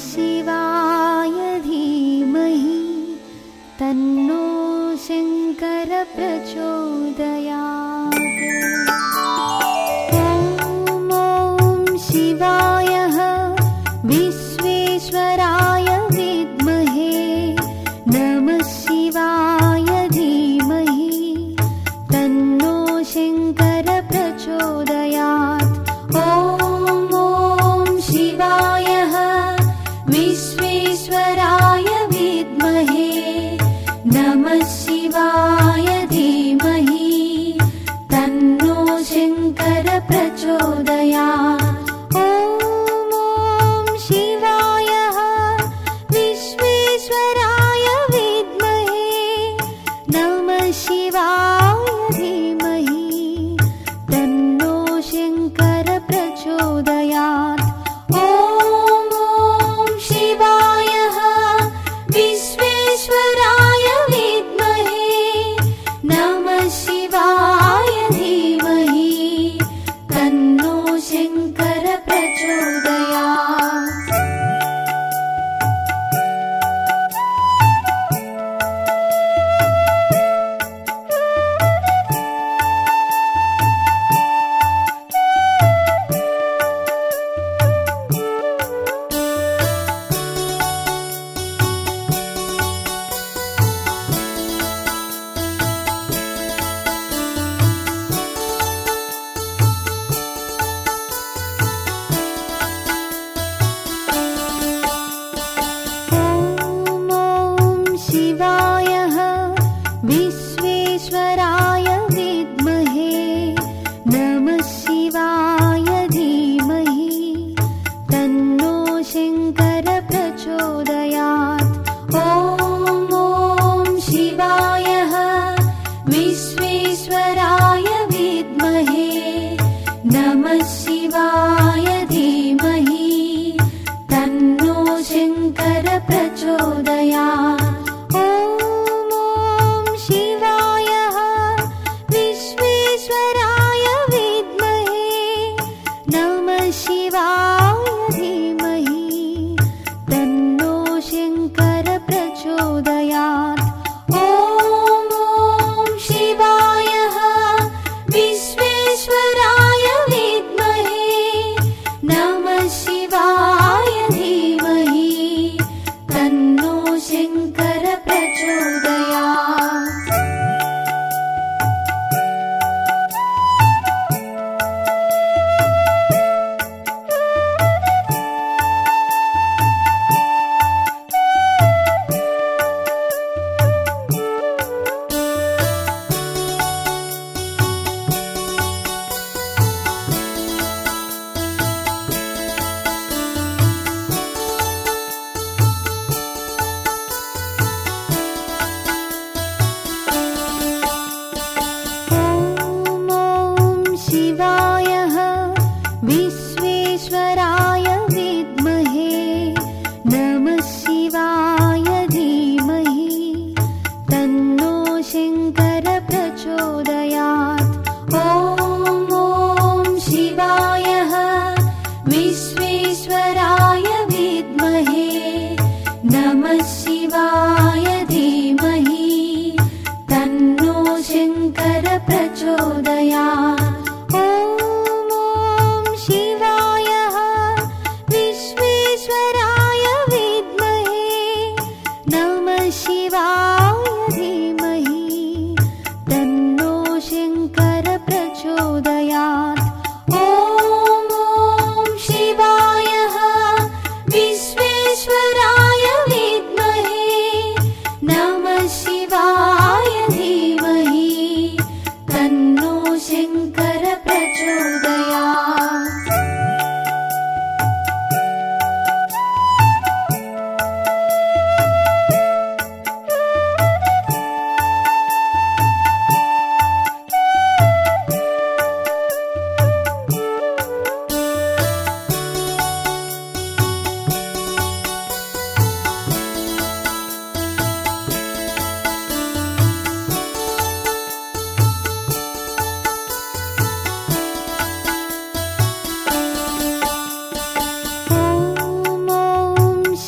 शिवाय धीमहि तन्नो शङ्कर प्रचोदयात्। ॐ शिवाय विश्वेश्वराय विद्महे नमः शिवाय धीमहि तन्नो शङ्कर प्रचोदयात्। ॐ शिवाय विश्वेश्वराय विद्महे नमः शिवाय धीमहि तन्नो शङ्कर प्रचोदयात्। ॐ शिवाय विश्वेश्वराय विद्महे नमः शिवाय धीमहि तन्नो शङ्कर प्रचोदयात्। ॐ शिवाय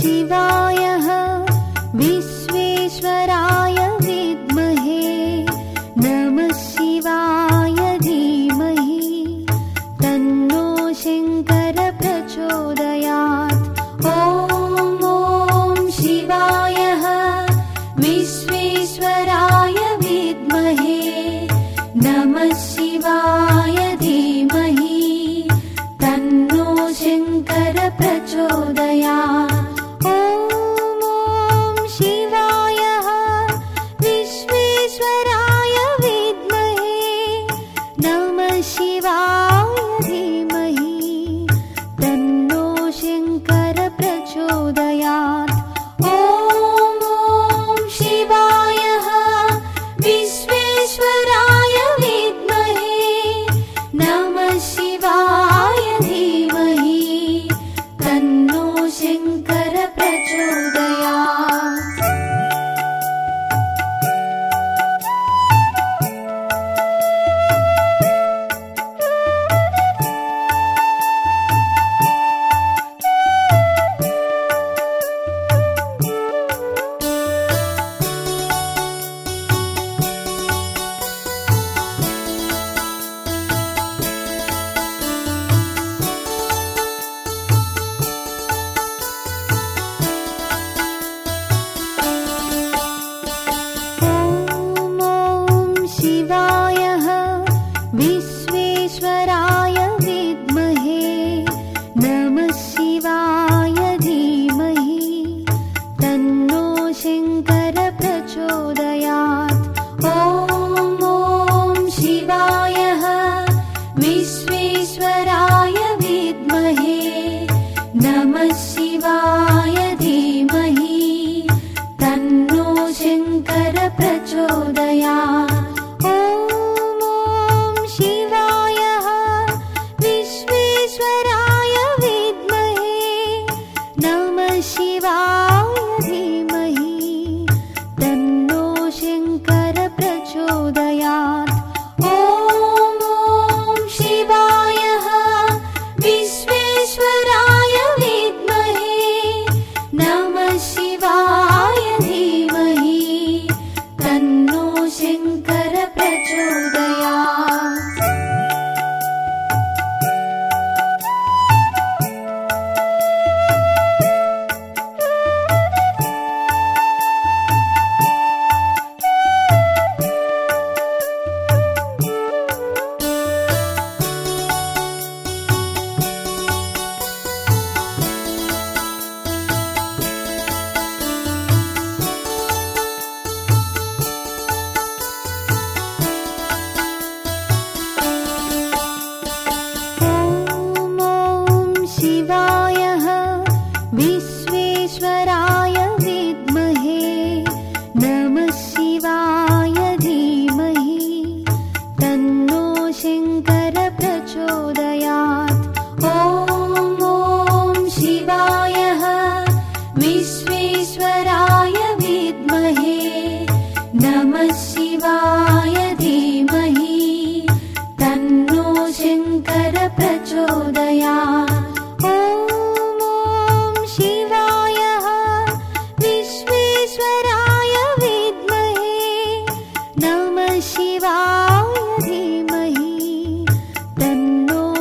शिवाय विश्वेश्वराय विद्महे नमः शिवाय धीमहि तन्नो शंकर प्रचोदयात्। ॐ शिवाय विश्वेश्वराय विद्महे नमः शिवाय धीमहि तन्नो शंकर प्रचोदयात्।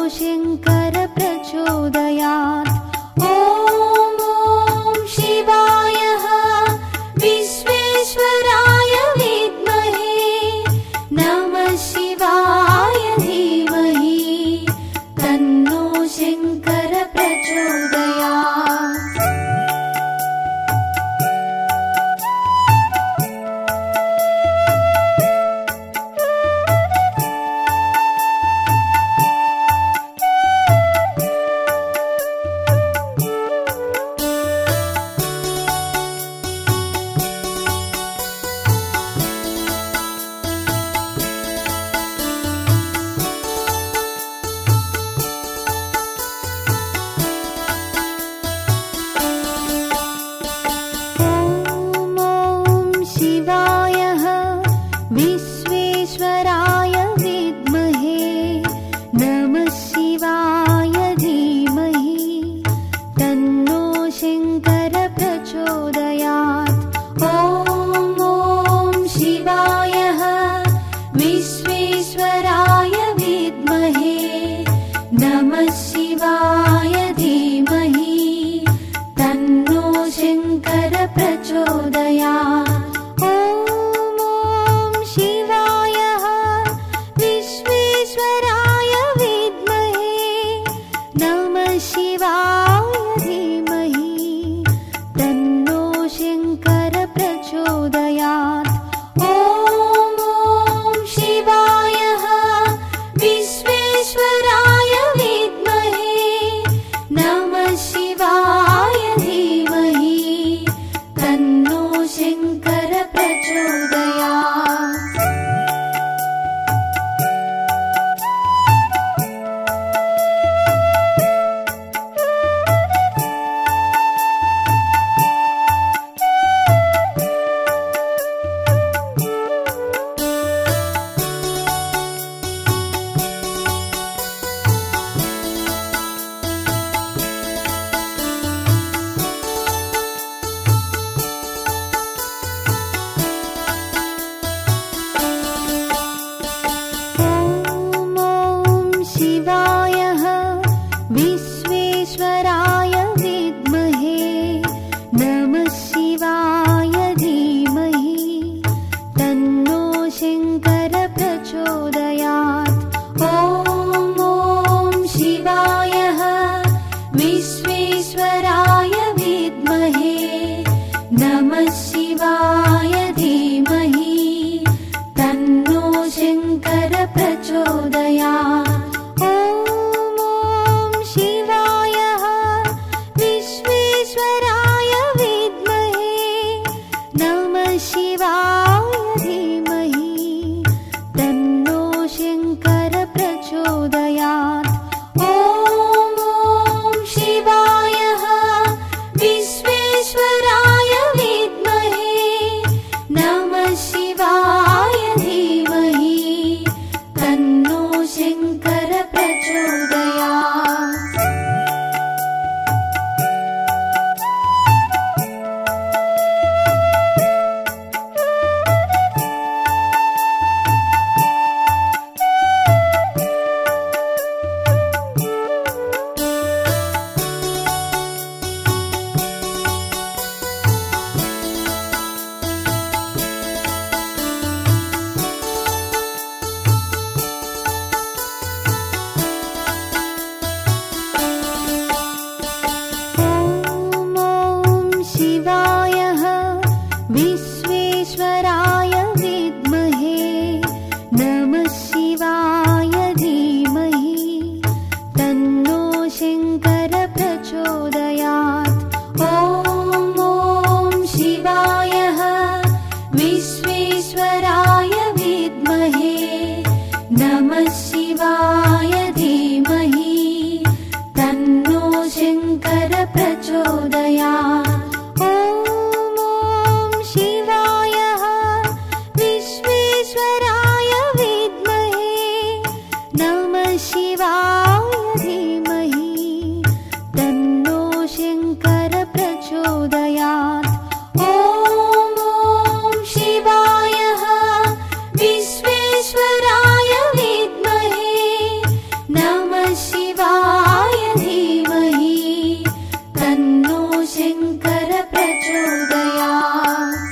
शिवाय प्रचोदयात्। ॐ शिवाय विश्वेश्वराय विद्महे नमः शिवाय धीमहि तन्नो शङ्कर प्रचोदयात्। ॐ शिवाय विश्वेश्वराय विद्महे नमः शिवाय धीमहि तन्नो शङ्कर प्रचोदयात्। शिवाय विश्वेश्वराय विद्महे नमः शिवाय धीमहि तन्नो शङ्कर प्रचोदयात्। ॐ शिवाय विश्वेश्वराय विद्महे नमः शिवाय धीमहि तन्नो शङ्कर प्रचोदयात्। ॐ शिवाय विश्वेश्वराय विद्महे नमः शिवाय धीमहि तन्नो शङ्कर प्रचोदयात्। ॐ शिवाय विश्वेश्वराय विद्महे नमः शिवाय धीमहि तन्नो शङ्कर प्रचोदयात्। शिवाय विश्वेश्वराय विद्महे नमः शिवाय धीमहि तन्नो शङ्कर प्रचोदयात्। ॐ शिवाय विश्वेश्वराय विद्महे नमः शिवाय धीमहि तन्नो शङ्कर प्रचोदयात्। ॐ शिवाय विश्वेश्वराय विद्महे नमः शिवाय धीमहि तन्नो शङ्कर प्रचोदयात्। ॐ शिवाय विश्वेश्वराय विद्महे नमः शिवाय धीमहि तन्नो शङ्कर प्रचोदयात्।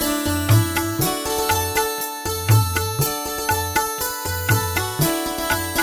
ॐ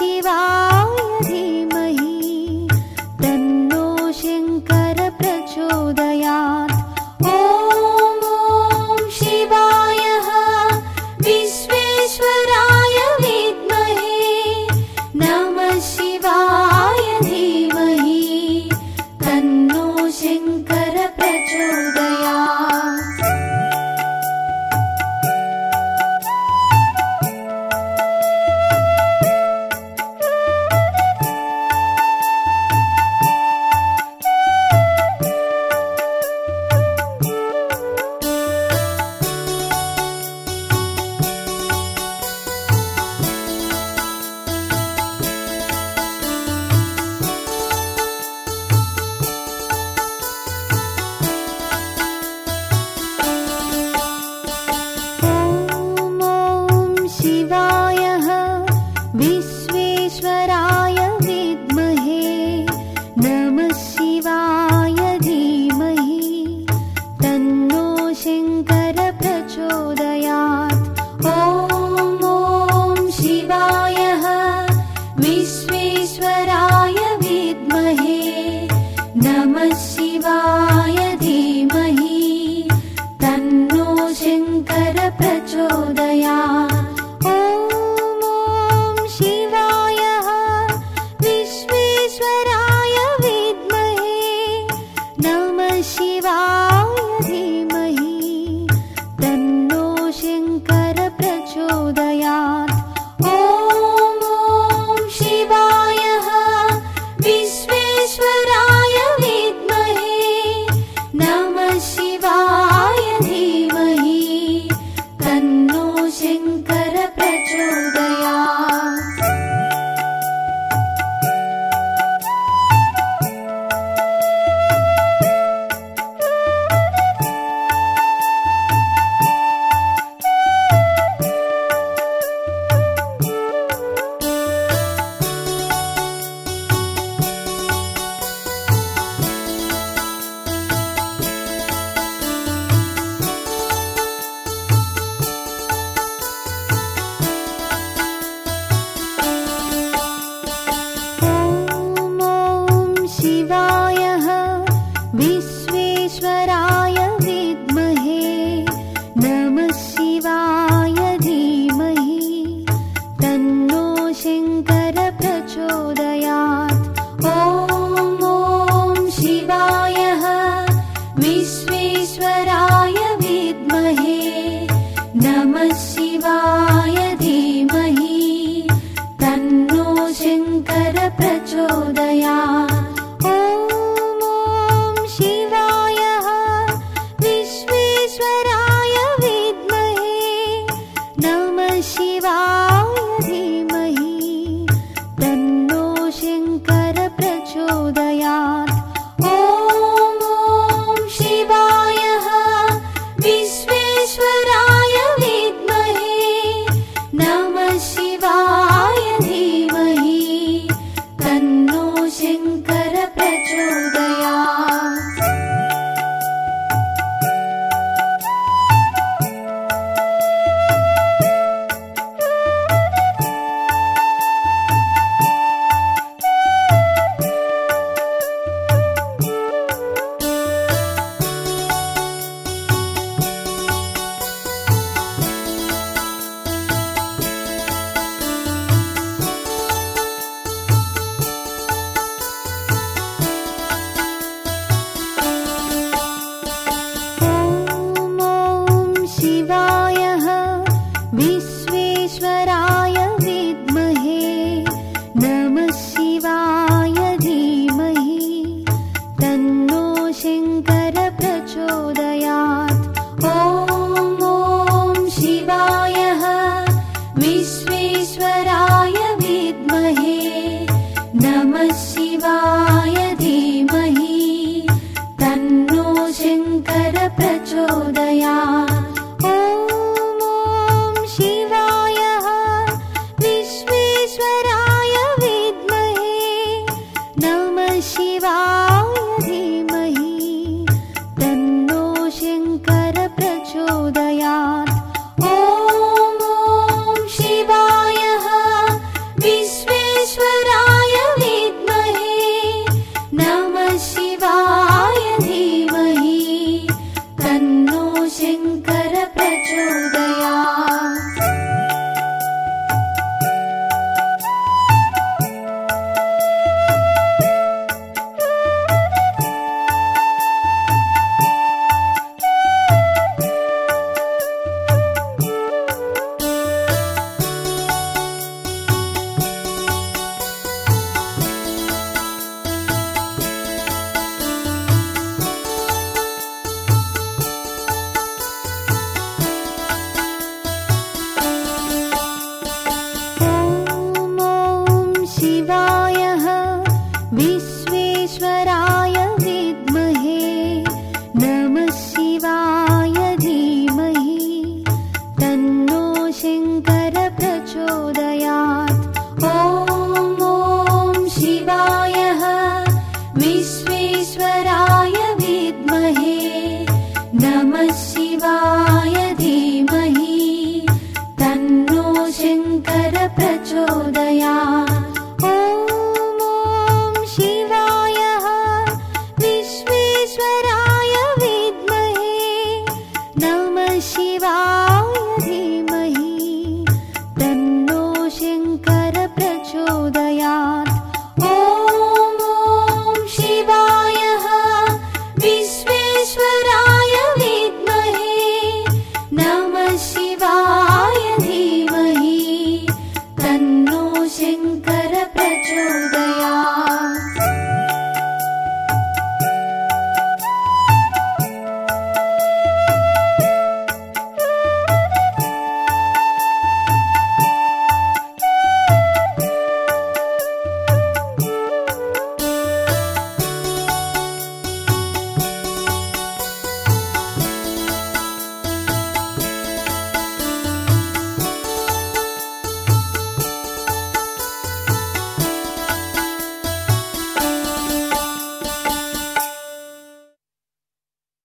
शिवाय धीमहि तन्नो शङ्कर प्रचोदयात्। ॐ शिवाय विश्वेश्वराय विद्महे नमः शिवाय धीमहि तन्नो शङ्कर प्रचोदयात्। शिवाय विश्वेश्वराय विद्महे नमः शिवाय धीमहि तन्नो शङ्कर प्रचोदयात्। ॐ शिवाय विश्वेश्वराय विद्महे नमः शिवाय धीमहि तन्नो शङ्कर प्रचोदयात्। शिवाय धीमहि तन्नो शङ्कर प्रचोदयात्। ॐ शिवाय विश्वेश्वराय विद्महे नमः शिवाय धीमहि तन्नो शङ्कर प्रचोदयात्। शिवाय विश्वेश्वराय विद्महे नमः शिवाय धीमहि तन्नो शङ्कर प्रचोदयात्। ॐ शिवाय विश्वेश्वराय विद्महे नमः शिवाय धीमहि तन्नो शङ्कर प्रचोदयात्। शिवाय धीमहि तन्नो शङ्कर प्रचोदयात्। ॐ शिवाय विश्वेश्वराय विद्महे नमः शिवाय धीमहि तन्नो शङ्कर प्रचोदयात्।